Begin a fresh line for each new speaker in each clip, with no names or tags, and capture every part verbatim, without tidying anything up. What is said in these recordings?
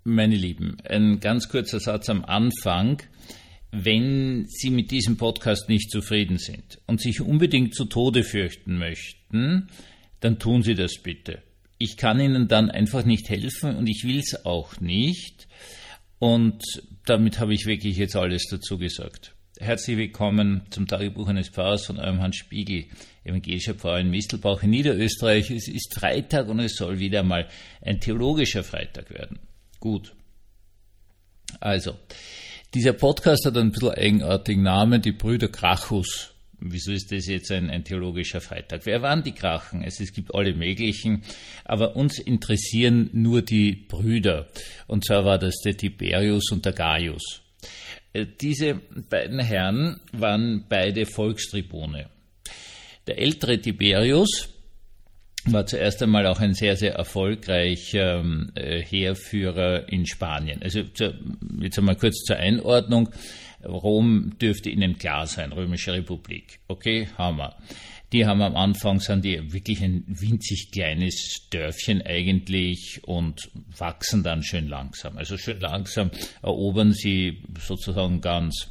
Meine Lieben, ein ganz kurzer Satz am Anfang. Wenn Sie mit diesem Podcast nicht zufrieden sind und sich unbedingt zu Tode fürchten möchten, dann tun Sie das bitte. Ich kann Ihnen dann einfach nicht helfen und ich will es auch nicht. Und damit habe ich wirklich jetzt alles dazu gesagt. Herzlich willkommen zum Tagebuch eines Pfarrers von eurem Hans Spiegel, evangelischer Pfarrer in Mistelbach in Niederösterreich. Es ist Freitag und es soll wieder mal ein theologischer Freitag werden. Gut. Also, dieser Podcast hat einen bisschen eigenartigen Namen, die Brüder Gracchus. Wieso ist das jetzt ein, ein theologischer Freitag? Wer waren die Grachen? Es, es gibt alle möglichen, aber uns interessieren nur die Brüder. Und zwar war das der Tiberius und der Gaius. Diese beiden Herren waren beide Volkstribune. Der ältere Tiberius war zuerst einmal auch ein sehr, sehr erfolgreicher äh, Heerführer in Spanien. Also zu, jetzt einmal kurz zur Einordnung. Rom dürfte Ihnen klar sein, Römische Republik. Okay, Hammer. Die haben am Anfang, sind die wirklich ein winzig kleines Dörfchen eigentlich und wachsen dann schön langsam. Also schön langsam erobern sie sozusagen ganz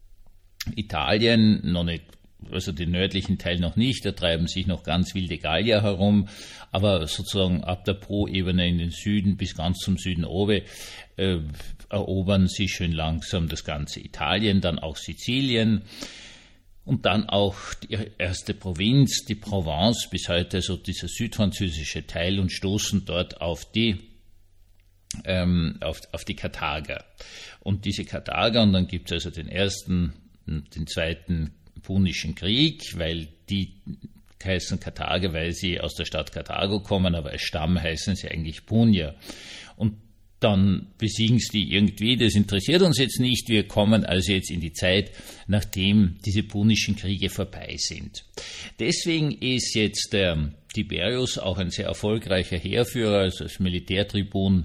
Italien, noch nicht, also den nördlichen Teil noch nicht, da treiben sich noch ganz wilde Gallier herum, aber sozusagen ab der Po-Ebene in den Süden bis ganz zum Süden oben äh, erobern sie schön langsam das ganze Italien, dann auch Sizilien und dann auch die erste Provinz, die Provence, bis heute so dieser südfranzösische Teil und stoßen dort auf die ähm, auf, auf die Karthager. Und diese Karthager, und dann gibt es also den ersten, den zweiten Punischen Krieg, weil die heißen Karthager, weil sie aus der Stadt Karthago kommen, aber als Stamm heißen sie eigentlich Punier. Und dann besiegen sie die irgendwie, das interessiert uns jetzt nicht, wir kommen also jetzt in die Zeit, nachdem diese punischen Kriege vorbei sind. Deswegen ist jetzt der Tiberius auch ein sehr erfolgreicher Heerführer, also als Militärtribun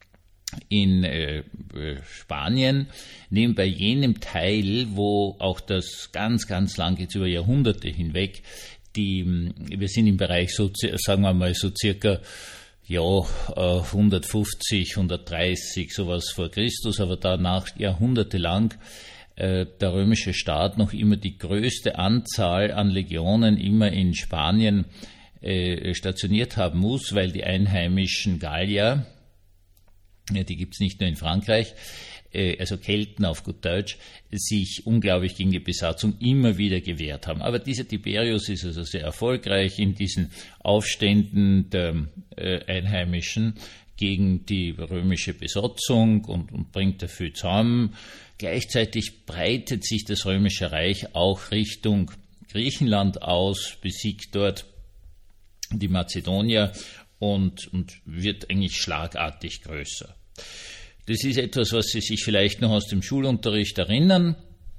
in äh, Spanien, nebenbei jenem Teil, wo auch das ganz, ganz lang jetzt über Jahrhunderte hinweg, die, wir sind im Bereich so, sagen wir mal so circa, ja, hundertfünfzig, hundertdreißig, sowas vor Christus, aber danach jahrhundertelang äh, der römische Staat noch immer die größte Anzahl an Legionen immer in Spanien äh, stationiert haben muss, weil die einheimischen Gallier, ja, die gibt's nicht nur in Frankreich, äh, also Kelten auf gut Deutsch, sich unglaublich gegen die Besatzung immer wieder gewehrt haben. Aber dieser Tiberius ist also sehr erfolgreich in diesen Aufständen der äh, Einheimischen gegen die römische Besatzung und, und bringt dafür zusammen. Gleichzeitig breitet sich das Römische Reich auch Richtung Griechenland aus, besiegt dort die Mazedonier und, und wird eigentlich schlagartig größer. Das ist etwas, was Sie sich vielleicht noch aus dem Schulunterricht erinnern.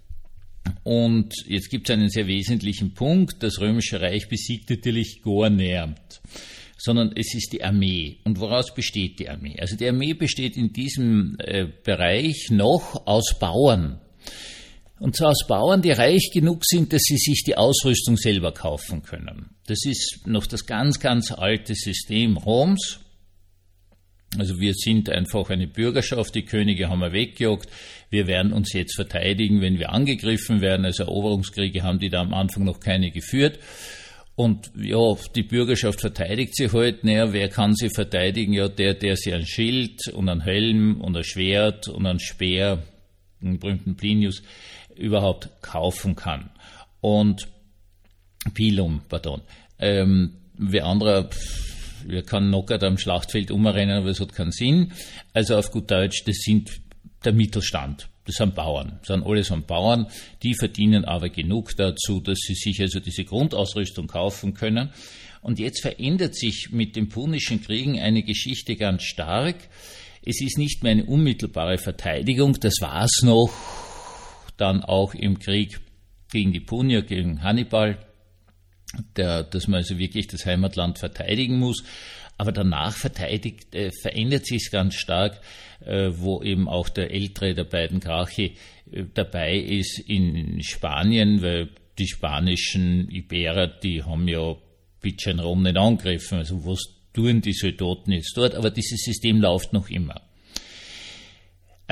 Und jetzt gibt es einen sehr wesentlichen Punkt. Das Römische Reich besiegt natürlich gar niemand, sondern es ist die Armee. Und woraus besteht die Armee? Also die Armee besteht in diesem äh, Bereich noch aus Bauern. Und zwar aus Bauern, die reich genug sind, dass sie sich die Ausrüstung selber kaufen können. Das ist noch das ganz, ganz alte System Roms. Also wir sind einfach eine Bürgerschaft, die Könige haben wir weggejagt. Wir werden uns jetzt verteidigen, wenn wir angegriffen werden. Also Eroberungskriege haben die da am Anfang noch keine geführt. Und ja, die Bürgerschaft verteidigt sie halt. Naja, wer kann sie verteidigen? Ja, der, der sich ein Schild und ein Helm und ein Schwert und ein Speer, den berühmten Plinius, überhaupt kaufen kann. Und Pilum, pardon. Ähm, wer anderer, wer kann knockert am Schlachtfeld umrennen, aber es hat keinen Sinn. Also auf gut Deutsch, das sind der Mittelstand. Das sind Bauern. Das sind alles an Bauern. Die verdienen aber genug dazu, dass sie sich also diese Grundausrüstung kaufen können. Und jetzt verändert sich mit den Punischen Kriegen eine Geschichte ganz stark. Es ist nicht mehr eine unmittelbare Verteidigung. Das war es noch dann auch im Krieg gegen die Punier, gegen Hannibal, der, dass man also wirklich das Heimatland verteidigen muss. Aber danach verteidigt, äh, verändert sich es ganz stark, äh, wo eben auch der ältere der beiden Gracchi äh, dabei ist in Spanien, weil die spanischen Iberer, die haben ja bisschen Rom nicht angegriffen. Also was tun die Soldaten jetzt dort? Aber dieses System läuft noch immer.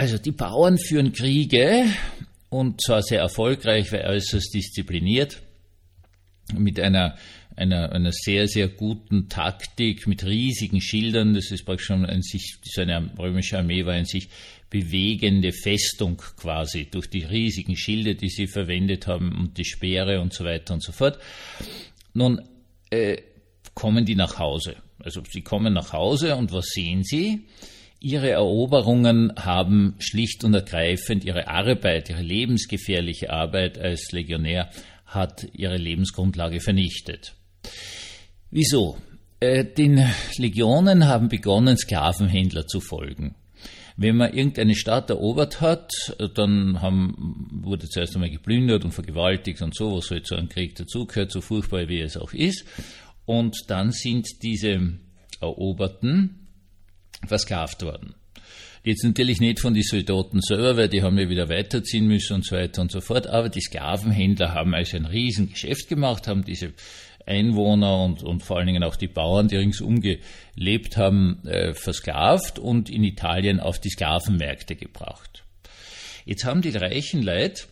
Also die Bauern führen Kriege und zwar sehr erfolgreich, weil äußerst diszipliniert, mit einer, einer, einer sehr, sehr guten Taktik, mit riesigen Schildern. Das ist praktisch schon ein sich, so eine römische Armee war in sich bewegende Festung quasi durch die riesigen Schilde, die sie verwendet haben und die Speere und so weiter und so fort. Nun äh, kommen die nach Hause. Also sie kommen nach Hause und was sehen sie? Ihre Eroberungen haben schlicht und ergreifend ihre Arbeit, ihre lebensgefährliche Arbeit als Legionär hat ihre Lebensgrundlage vernichtet. Wieso? Äh, den Legionen haben begonnen, Sklavenhändler zu folgen. Wenn man irgendeine Stadt erobert hat, dann haben, wurde zuerst einmal geplündert und vergewaltigt und so, was halt so ein Krieg dazugehört, so furchtbar wie es auch ist. Und dann sind diese Eroberten versklavt worden. Jetzt natürlich nicht von den Soldaten selber, weil die haben ja wieder weiterziehen müssen und so weiter und so fort, aber die Sklavenhändler haben also ein Riesengeschäft gemacht, haben diese Einwohner und, und vor allen Dingen auch die Bauern, die ringsum gelebt haben, äh, versklavt und in Italien auf die Sklavenmärkte gebracht. Jetzt haben die reichen Leute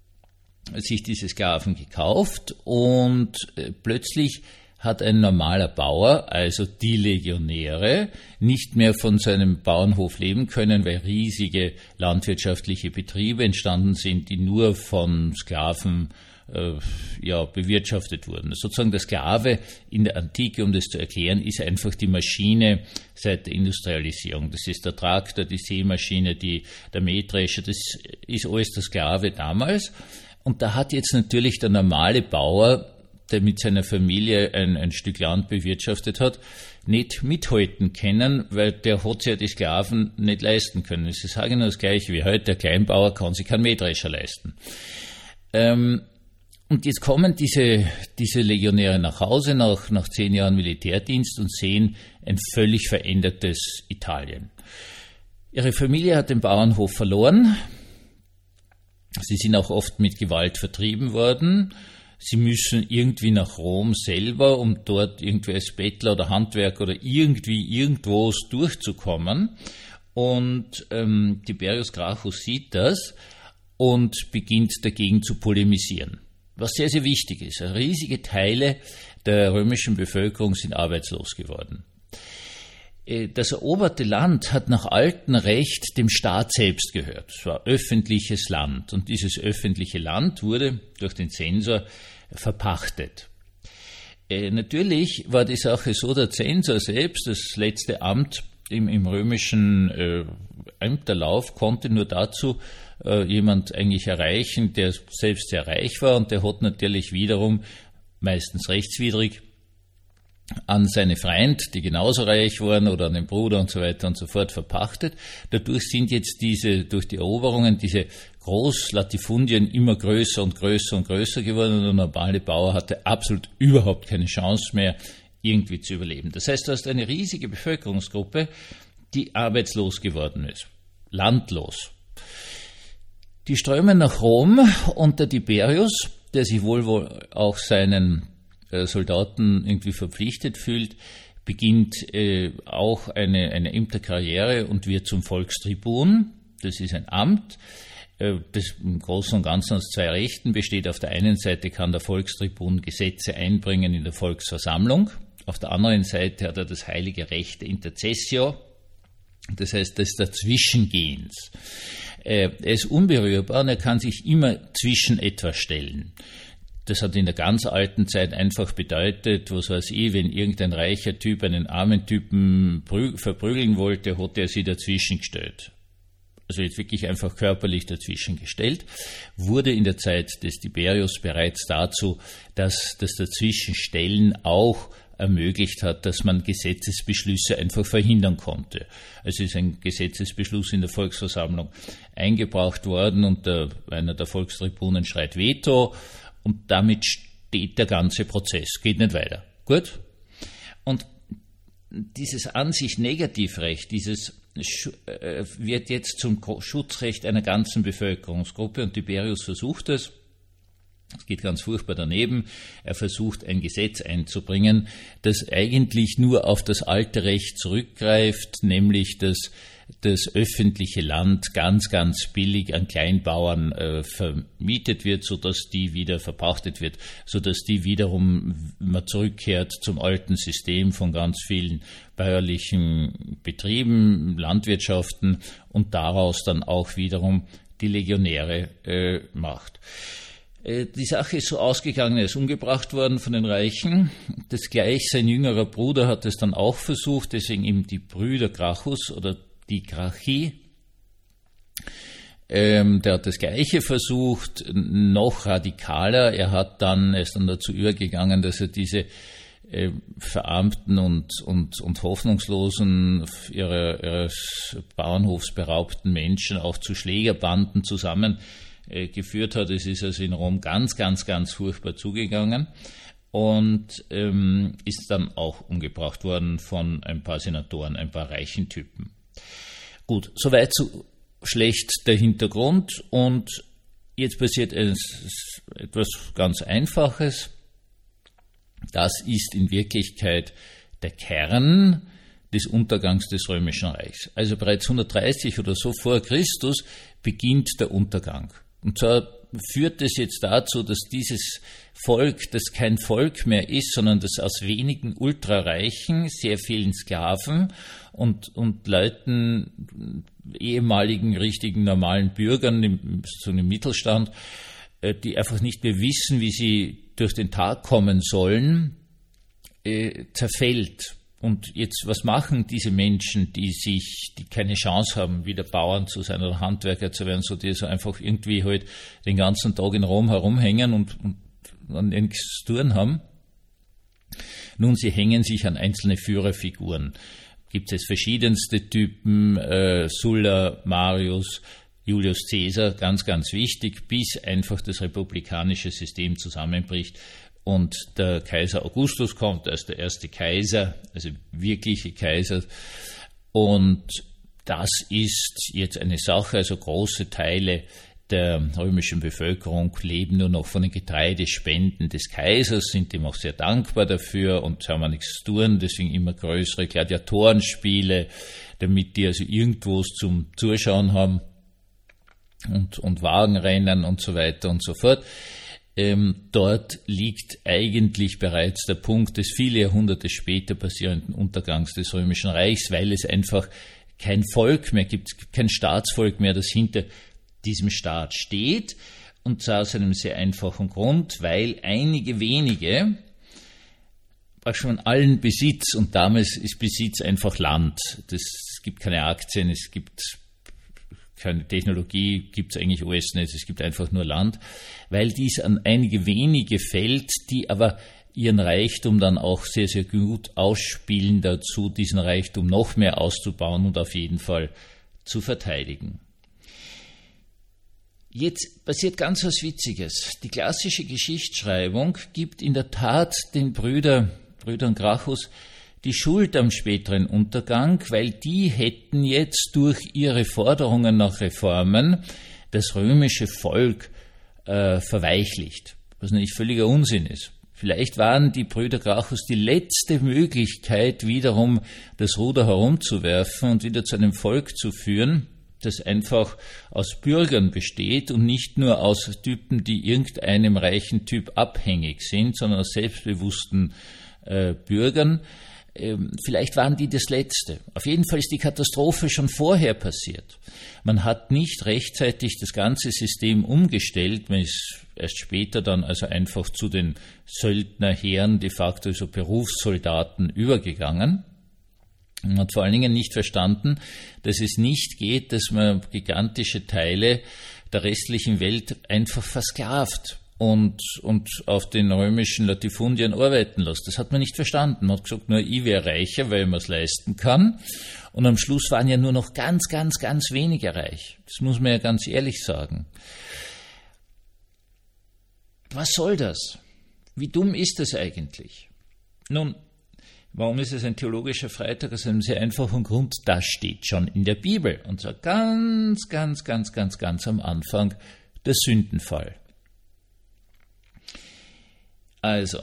sich diese Sklaven gekauft und äh, plötzlich hat ein normaler Bauer, also die Legionäre, nicht mehr von seinem Bauernhof leben können, weil riesige landwirtschaftliche Betriebe entstanden sind, die nur von Sklaven äh, ja, bewirtschaftet wurden. Sozusagen der Sklave in der Antike, um das zu erklären, ist einfach die Maschine seit der Industrialisierung. Das ist der Traktor, die Sämaschine, die, der Mähdrescher, das ist alles der Sklave damals. Und da hat jetzt natürlich der normale Bauer, der mit seiner Familie ein, ein Stück Land bewirtschaftet hat, nicht mithalten können, weil der hat sich ja die Sklaven nicht leisten können. Es ist genau das Gleiche wie heute, der Kleinbauer kann sich keinen Mähdrescher leisten. Ähm, und jetzt kommen diese, diese Legionäre nach Hause nach, nach zehn Jahren Militärdienst und sehen ein völlig verändertes Italien. Ihre Familie hat den Bauernhof verloren. Sie sind auch oft mit Gewalt vertrieben worden. Sie müssen irgendwie nach Rom selber, um dort irgendwie als Bettler oder Handwerker oder irgendwie irgendwo durchzukommen. Und ähm, Tiberius Gracchus sieht das und beginnt dagegen zu polemisieren. Was sehr, sehr wichtig ist. Riesige Teile der römischen Bevölkerung sind arbeitslos geworden. Das eroberte Land hat nach altem Recht dem Staat selbst gehört. Es war öffentliches Land und dieses öffentliche Land wurde durch den Zensor verpachtet. Äh, natürlich war die Sache so, der Zensor selbst, das letzte Amt im, im römischen äh, Ämterlauf, konnte nur dazu äh, jemand eigentlich erreichen, der selbst sehr reich war und der hat natürlich wiederum, meistens rechtswidrig, an seine Freund, die genauso reich waren, oder an den Bruder und so weiter und so fort verpachtet. Dadurch sind jetzt diese, durch die Eroberungen, diese Großlatifundien immer größer und größer und größer geworden und der normale Bauer hatte absolut überhaupt keine Chance mehr, irgendwie zu überleben. Das heißt, du hast eine riesige Bevölkerungsgruppe, die arbeitslos geworden ist, landlos. Die strömen nach Rom und der Tiberius, der sich wohl, wohl auch seinen Soldaten irgendwie verpflichtet fühlt, beginnt äh, auch eine, eine Ämterkarriere und wird zum Volkstribun. Das ist ein Amt, äh, das im Großen und Ganzen aus zwei Rechten besteht. Auf der einen Seite kann der Volkstribun Gesetze einbringen in der Volksversammlung. Auf der anderen Seite hat er das heilige Recht der Intercessio, das heißt des Dazwischengehens. Äh, er ist unberührbar und er kann sich immer zwischen etwas stellen. Das hat in der ganz alten Zeit einfach bedeutet, was weiß ich, wenn irgendein reicher Typ einen armen Typen verprügeln wollte, hat er sie dazwischen gestellt. Also jetzt wirklich einfach körperlich dazwischen gestellt, wurde in der Zeit des Tiberius bereits dazu, dass das Dazwischenstellen auch ermöglicht hat, dass man Gesetzesbeschlüsse einfach verhindern konnte. Also ist ein Gesetzesbeschluss in der Volksversammlung eingebracht worden und der, einer der Volkstribunen schreit Veto, und damit steht der ganze Prozess, geht nicht weiter. Gut? Und dieses an sich Negativrecht, dieses äh, wird jetzt zum Schutzrecht einer ganzen Bevölkerungsgruppe und Tiberius versucht es. Es geht ganz furchtbar daneben. Er versucht, ein Gesetz einzubringen, das eigentlich nur auf das alte Recht zurückgreift, nämlich das das öffentliche Land ganz, ganz billig an Kleinbauern äh, vermietet wird, sodass die wieder verpachtet wird, sodass die wiederum man zurückkehrt zum alten System von ganz vielen bäuerlichen Betrieben, Landwirtschaften und daraus dann auch wiederum die Legionäre äh, macht. Äh, die Sache ist so ausgegangen, er ist umgebracht worden von den Reichen. Das gleich sein jüngerer Bruder hat es dann auch versucht, deswegen eben die Brüder Gracchus oder die Gracchi. Ähm, der hat das Gleiche versucht, noch radikaler. Er hat dann, er ist dann dazu übergegangen, dass er diese äh, verarmten und, und, und hoffnungslosen, ihrer, ihres Bauernhofs beraubten Menschen auch zu Schlägerbanden zusammengeführt äh, hat. Es ist also in Rom ganz, ganz, ganz furchtbar zugegangen und ähm, ist dann auch umgebracht worden von ein paar Senatoren, ein paar reichen Typen. Gut, soweit so schlecht der Hintergrund und jetzt passiert etwas ganz Einfaches. Das ist in Wirklichkeit der Kern des Untergangs des Römischen Reichs. Also bereits hundertdreißig oder so vor Christus beginnt der Untergang. Und zwar führt es jetzt dazu, dass dieses Volk, das kein Volk mehr ist, sondern das aus wenigen Ultrareichen, sehr vielen Sklaven und, und Leuten, ehemaligen, richtigen, normalen Bürgern, im, so im Mittelstand, die einfach nicht mehr wissen, wie sie durch den Tag kommen sollen, äh, zerfällt. Und jetzt, was machen diese Menschen, die sich, die keine Chance haben, wieder Bauern zu sein oder Handwerker zu werden, so die so einfach irgendwie halt den ganzen Tag in Rom herumhängen und, und an nichts zu tun haben? Nun, sie hängen sich an einzelne Führerfiguren. Gibt es verschiedenste Typen, äh, Sulla, Marius, Julius Caesar, ganz, ganz wichtig, bis einfach das republikanische System zusammenbricht und der Kaiser Augustus kommt als der erste Kaiser, also wirkliche Kaiser. Und das ist jetzt eine Sache, also große Teile der römischen Bevölkerung leben nur noch von den Getreidespenden des Kaisers, sind ihm auch sehr dankbar dafür und haben auch nichts zu tun, deswegen immer größere Gladiatorenspiele, damit die also irgendwo zum Zuschauen haben. Und, und Wagenrennen und so weiter und so fort. Ähm, dort liegt eigentlich bereits der Punkt des viele Jahrhunderte später passierenden Untergangs des Römischen Reichs, weil es einfach kein Volk mehr gibt, es gibt kein Staatsvolk mehr, das hinter diesem Staat steht. Und zwar aus einem sehr einfachen Grund, weil einige wenige, auch schon allen Besitz, und damals ist Besitz einfach Land. Das, es gibt keine Aktien, es gibt keine Technologie, gibt es eigentlich alles nicht, es gibt einfach nur Land, weil dies an einige wenige fällt, die aber ihren Reichtum dann auch sehr, sehr gut ausspielen dazu, diesen Reichtum noch mehr auszubauen und auf jeden Fall zu verteidigen. Jetzt passiert ganz was Witziges. Die klassische Geschichtsschreibung gibt in der Tat den Brüder, Brüdern Gracchus die Schuld am späteren Untergang, weil die hätten jetzt durch ihre Forderungen nach Reformen das römische Volk äh, verweichlicht, was natürlich völliger Unsinn ist. Vielleicht waren die Brüder Gracchus die letzte Möglichkeit, wiederum das Ruder herumzuwerfen und wieder zu einem Volk zu führen, das einfach aus Bürgern besteht und nicht nur aus Typen, die irgendeinem reichen Typ abhängig sind, sondern aus selbstbewussten äh, Bürgern. Vielleicht waren die das Letzte. Auf jeden Fall ist die Katastrophe schon vorher passiert. Man hat nicht rechtzeitig das ganze System umgestellt, man ist erst später dann also einfach zu den Söldnerheeren, de facto so Berufssoldaten übergegangen. Man hat vor allen Dingen nicht verstanden, dass es nicht geht, dass man gigantische Teile der restlichen Welt einfach versklavt und, und auf den römischen Latifundien arbeiten lässt. Das hat man nicht verstanden. Man hat gesagt, nur ich wäre reicher, weil man es leisten kann. Und am Schluss waren ja nur noch ganz, ganz, ganz wenige reich. Das muss man ja ganz ehrlich sagen. Was soll das? Wie dumm ist das eigentlich? Nun, warum ist es ein theologischer Freitag? Aus einem sehr einfachen Grund, das steht schon in der Bibel. Und zwar ganz, ganz, ganz, ganz, ganz am Anfang der Sündenfall. Also,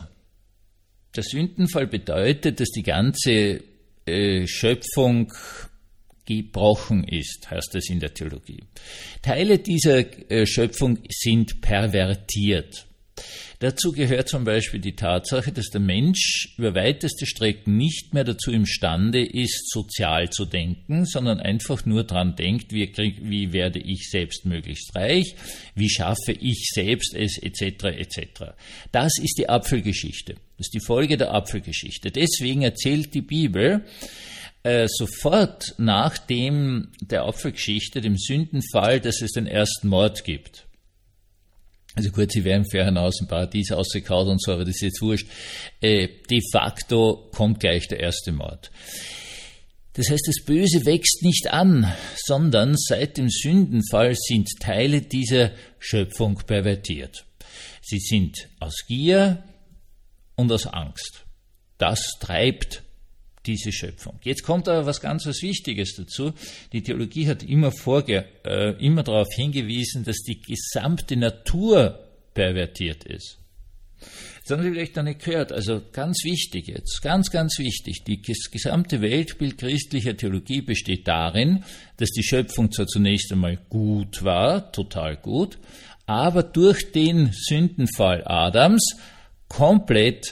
der Sündenfall bedeutet, dass die ganze äh, Schöpfung gebrochen ist, heißt es in der Theologie. Teile dieser äh, Schöpfung sind pervertiert. Dazu gehört zum Beispiel die Tatsache, dass der Mensch über weiteste Strecken nicht mehr dazu imstande ist, sozial zu denken, sondern einfach nur dran denkt, wie, krieg, wie werde ich selbst möglichst reich, wie schaffe ich selbst es, et cetera et cetera. Das ist die Apfelgeschichte. Das ist die Folge der Apfelgeschichte. Deswegen erzählt die Bibel äh, sofort nach dem der Apfelgeschichte, dem Sündenfall, dass es den ersten Mord gibt. Also gut, sie werden vorher aus dem Paradies ausgekaut und so, aber das ist jetzt wurscht. Äh, de facto kommt gleich der erste Mord. Das heißt, das Böse wächst nicht an, sondern seit dem Sündenfall sind Teile dieser Schöpfung pervertiert. Sie sind aus Gier und aus Angst. Das treibt diese Schöpfung. Jetzt kommt aber was ganz was Wichtiges dazu. Die Theologie hat immer, vorge, äh, immer darauf hingewiesen, dass die gesamte Natur pervertiert ist. Das haben Sie vielleicht noch nicht gehört. Also ganz wichtig jetzt, ganz, ganz wichtig. Die, das gesamte Weltbild christlicher Theologie besteht darin, dass die Schöpfung zwar zunächst einmal gut war, total gut, aber durch den Sündenfall Adams komplett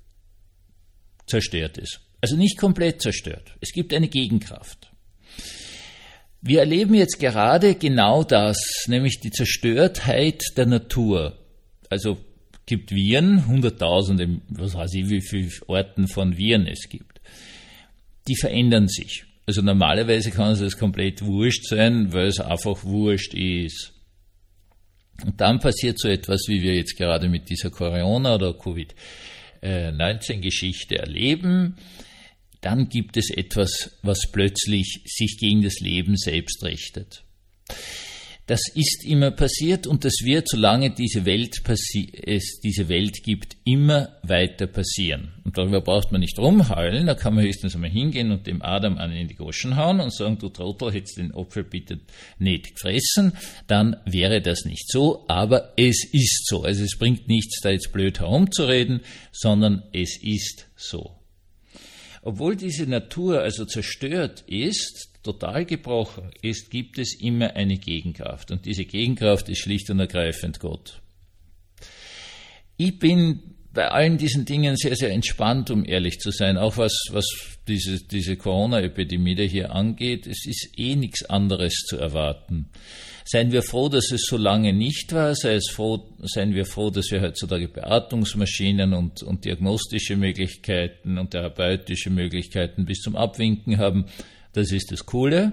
zerstört ist. Also nicht komplett zerstört. Es gibt eine Gegenkraft. Wir erleben jetzt gerade genau das, nämlich die Zerstörtheit der Natur. Also gibt Viren, hunderttausende, was weiß ich, wie viele Arten von Viren es gibt. Die verändern sich. Also normalerweise kann es das komplett wurscht sein, weil es einfach wurscht ist. Und dann passiert so etwas, wie wir jetzt gerade mit dieser Corona- oder Covid neunzehn Geschichte erleben. Dann gibt es etwas, was plötzlich sich gegen das Leben selbst richtet. Das ist immer passiert und das wird, solange diese Welt passi- es diese Welt gibt, immer weiter passieren. Und darüber braucht man nicht rumheulen, da kann man höchstens einmal hingehen und dem Adam einen in die Goschen hauen und sagen, du Trottel, hättest den Apfel bitte nicht gefressen, dann wäre das nicht so, aber es ist so. Also es bringt nichts, da jetzt blöd herumzureden, sondern es ist so. Obwohl diese Natur also zerstört ist, total gebrochen ist, gibt es immer eine Gegenkraft. Und diese Gegenkraft ist schlicht und ergreifend Gott. Ich bin bei allen diesen Dingen sehr, sehr entspannt, um ehrlich zu sein. Auch was, was diese, diese Corona-Epidemie da hier angeht. Es ist eh nichts anderes zu erwarten. Seien wir froh, dass es so lange nicht war. Sei es froh, seien wir froh, dass wir heutzutage Beatmungsmaschinen und, und diagnostische Möglichkeiten und therapeutische Möglichkeiten bis zum Abwinken haben. Das ist das Coole.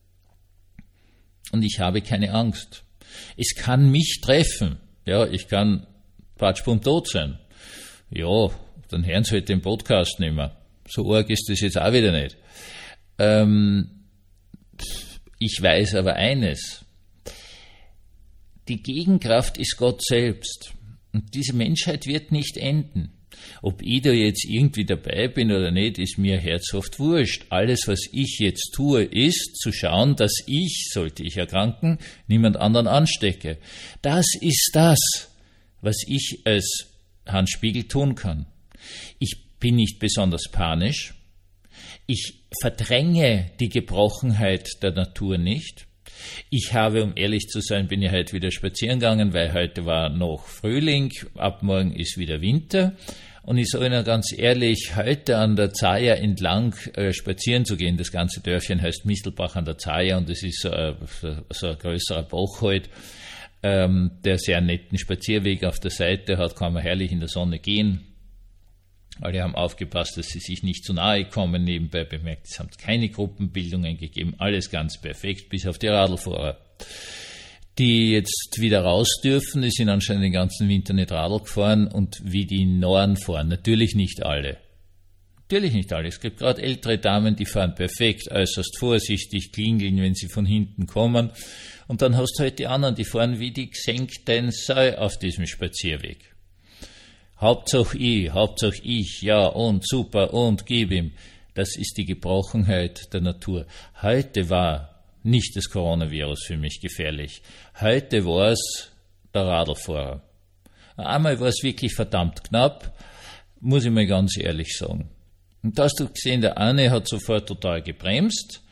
Und ich habe keine Angst. Es kann mich treffen. Ja, ich kann patschbumm tot sein. Ja, dann hören Sie halt den Podcast nicht mehr. So arg ist das jetzt auch wieder nicht. Ähm, ich weiß aber eines. Die Gegenkraft ist Gott selbst. Und diese Menschheit wird nicht enden. Ob ich da jetzt irgendwie dabei bin oder nicht, ist mir herzhaft wurscht. Alles, was ich jetzt tue, ist zu schauen, dass ich, sollte ich erkranken, niemand anderen anstecke. Das ist das, was ich als Hans Spiegel tun kann. Ich bin nicht besonders panisch. Ich verdränge die Gebrochenheit der Natur nicht. Ich habe, um ehrlich zu sein, bin ich heute wieder spazieren gegangen, weil heute war noch Frühling, ab morgen ist wieder Winter. Und ich sage Ihnen ganz ehrlich, heute an der Zaya entlang äh, spazieren zu gehen, das ganze Dörfchen heißt Mistelbach an der Zaya und es ist so, äh, so ein größerer Bach halt, ähm, der sehr netten Spazierweg auf der Seite hat, kann man herrlich in der Sonne gehen. Alle haben aufgepasst, dass sie sich nicht zu nahe kommen. Nebenbei bemerkt, es haben keine Gruppenbildungen gegeben. Alles ganz perfekt, bis auf die Radlfahrer, die jetzt wieder raus dürfen. Die sind anscheinend den ganzen Winter nicht Radl gefahren und wie die Norden fahren. Natürlich nicht alle. Natürlich nicht alle. Es gibt gerade ältere Damen, die fahren perfekt, äußerst vorsichtig, klingeln, wenn sie von hinten kommen. Und dann hast du halt die anderen, die fahren wie die gesenkten Säue auf diesem Spazierweg. Hauptsache ich, Hauptsache ich, ja und super und gib ihm. Das ist die Gebrochenheit der Natur. Heute war nicht das Coronavirus für mich gefährlich. Heute war es der Radlfahrer. Einmal war es wirklich verdammt knapp, muss ich mal ganz ehrlich sagen. Und da hast du gesehen, der eine hat sofort total gebremst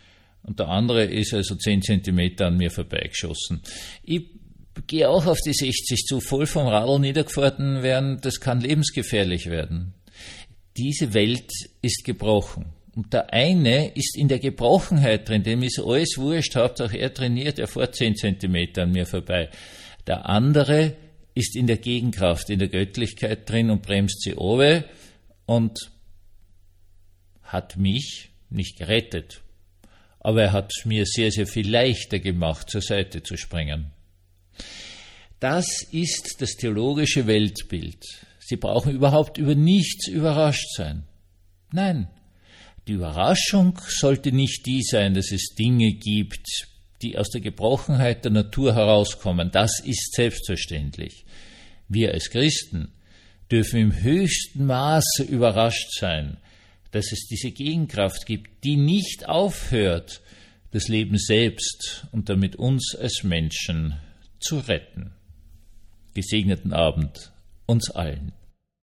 und der andere ist also zehn Zentimeter an mir vorbeigeschossen. Ich gehe auch auf die sechzig zu, voll vom Radl niedergefahren werden, das kann lebensgefährlich werden. Diese Welt ist gebrochen. Und der eine ist in der Gebrochenheit drin, dem ist alles wurscht, Hauptsache er trainiert, er fährt zehn Zentimeter an mir vorbei. Der andere ist in der Gegenkraft, in der Göttlichkeit drin und bremst sie runter und hat mich nicht gerettet. Aber er hat mir sehr, sehr viel leichter gemacht, zur Seite zu springen. Das ist das theologische Weltbild. Sie brauchen überhaupt über nichts überrascht sein. Nein, die Überraschung sollte nicht die sein, dass es Dinge gibt, die aus der Gebrochenheit der Natur herauskommen. Das ist selbstverständlich. Wir als Christen dürfen im höchsten Maße überrascht sein, dass es diese Gegenkraft gibt, die nicht aufhört, das Leben selbst und damit uns als Menschen zu retten. Gesegneten Abend uns allen.